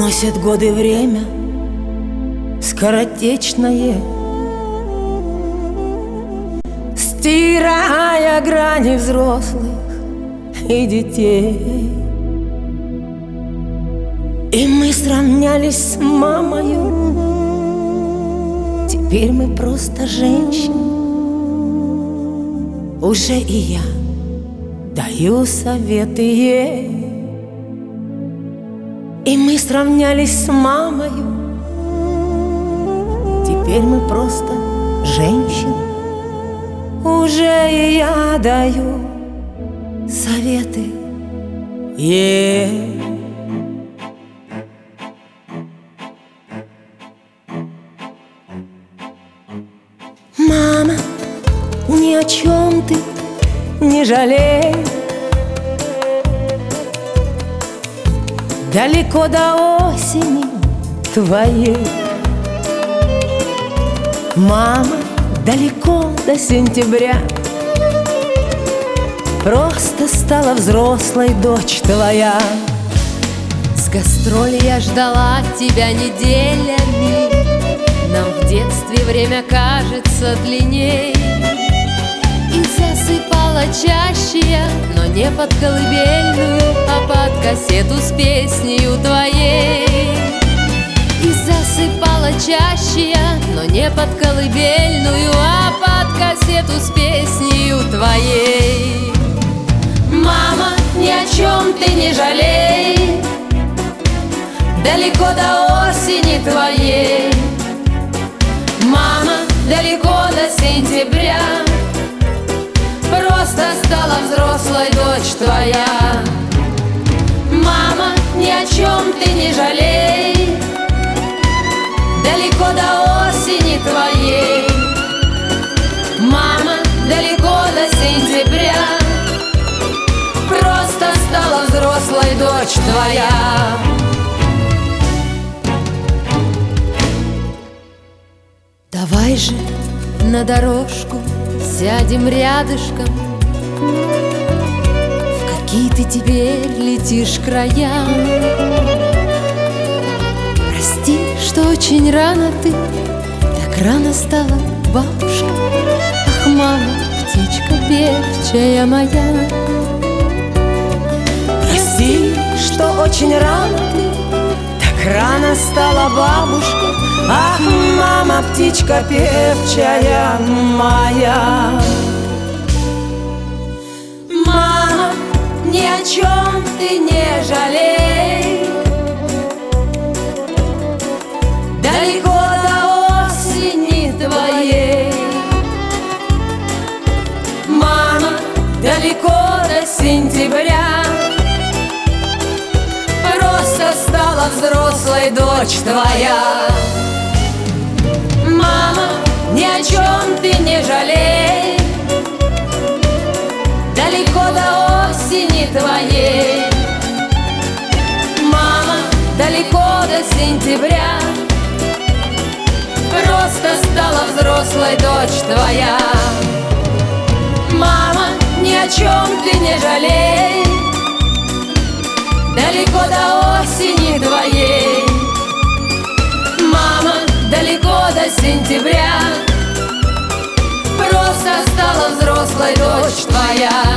Уносят годы время скоротечное, стирая грани взрослых и детей. И мы сравнялись с мамою, теперь мы просто женщины. Уже и я даю советы ей. И мы сравнялись с мамою, теперь мы просто женщины. Уже и я даю советы ей. Мама, ни о чем ты не жалей. Далеко до осени твоей. Мама, далеко до сентября. Просто стала взрослой дочь твоя. С гастроли я ждала тебя неделями. Нам в детстве время кажется длинней. И засыпала чаще я, но не под колыбельную, а под кассету с песнею твоей. И засыпала чаще я, но не под колыбельную, а под кассету с песнею твоей. Мама, ни о чем ты не жалей. Далеко до осени твоей. Мама, далеко до сентября. Просто стала взрослой дочь твоя. Мама, ни о чем ты не жалей. Далеко до осени твоей. Мама, далеко до сентября. Просто стала взрослой дочь твоя. Давай же на дорожку сядем рядышком. В какие ты теперь летишь края. Прости, что очень рано ты так рано стала бабушка. Ах, мама, птичка певчая моя. Прости, что очень рано ты так рано стала бабушка. Ах, мама, птичка певчая моя. Мама, ни о чем ты не жалей. Далеко до осени твоей. Мама, далеко до сентября. Просто стала взрослой дочь твоя. Мама, ни о чем ты не жалей. Далеко до осени твоей. Мама, далеко до сентября. Просто стала взрослой дочь твоя. Мама, ни о чем ты не жалей. Далеко до осени твоей. Мама, далеко до сентября. Просто стала взрослой дочь твоя.